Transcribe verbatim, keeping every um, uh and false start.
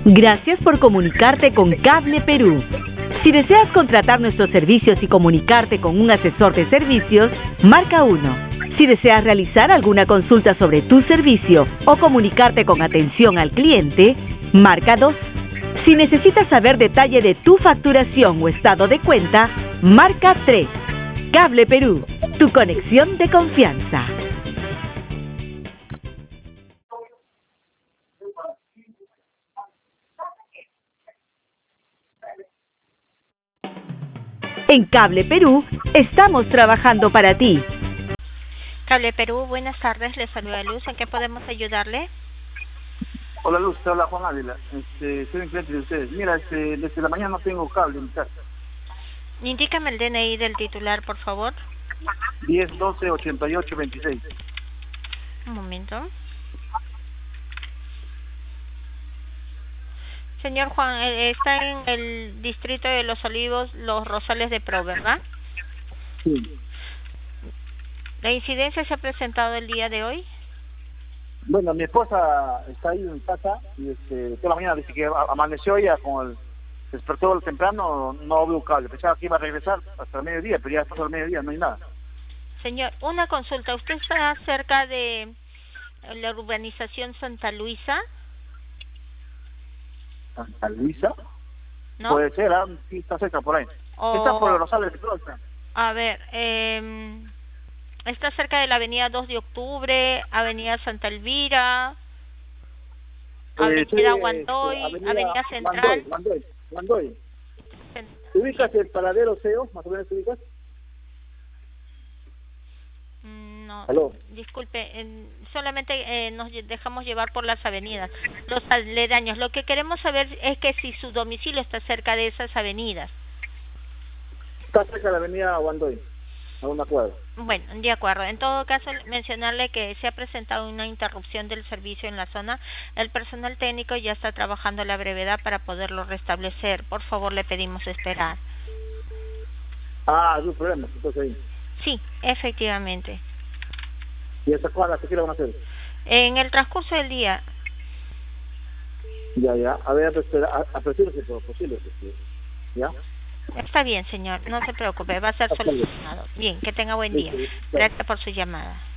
Gracias por comunicarte con Cable Perú. Si deseas contratar nuestros servicios y comunicarte con un asesor de servicios, marca uno. Si deseas realizar alguna consulta sobre tu servicio o comunicarte con atención al cliente, marca dos. Si necesitas saber detalle de tu facturación o estado de cuenta, marca tres. Cable Perú, tu conexión de confianza. En Cable Perú, estamos trabajando para ti. Cable Perú, buenas tardes, les saluda Luz, ¿en qué podemos ayudarle? Hola Luz, te habla Juan Ávila, este, soy un cliente de ustedes. Mira, este, desde la mañana no tengo cable en mi casa. Indícame el D N I del titular, por favor. diez doce ochenta y ocho veintiséis. Un momento. Señor Juan, está en el distrito de Los Olivos, Los Rosales de Pro, ¿verdad? Sí. ¿La incidencia se ha presentado el día de hoy? Bueno, mi esposa está ahí en casa y este, toda la mañana dice que amaneció ella con el... despertó temprano, no veo cable. Pensaba que iba a regresar hasta el mediodía, pero ya pasó el mediodía, no hay nada. Señor, una consulta. ¿Usted está cerca de la urbanización Santa Luisa? ¿Santa Luisa? ¿No? Puede ser, ¿ah? Sí, está cerca por ahí. O... Está por los Rosales de Floresta. A ver, eh, está cerca de la avenida dos de octubre, avenida Santa Elvira, avenida Eh, sí, Guandoy, avenida, avenida Central. Guandoy, Guandoy. ¿Te ubicas el paradero C E O? ¿Más o menos te ubicas? No, ¿Aló? disculpe, eh, solamente eh, nos dejamos llevar por las avenidas, los aledaños. Lo que queremos saber es que si su domicilio está cerca de esas avenidas. Está cerca de la avenida Guandoy, a una cuadra. Bueno, de acuerdo. En todo caso, mencionarle que se ha presentado una interrupción del servicio en la zona. El personal técnico ya está trabajando a la brevedad para poderlo restablecer. Por favor, le pedimos esperar. Ah, hay un problema, entonces ahí. Sí, efectivamente. ¿Y esa cuadra qué le van a hacer? En el transcurso del día. Ya, ya. A ver, apresúrese por lo posible. ¿Ya? Está bien, señor. No se preocupe. Va a ser solucionado. Bien, que tenga buen día. Gracias por su llamada.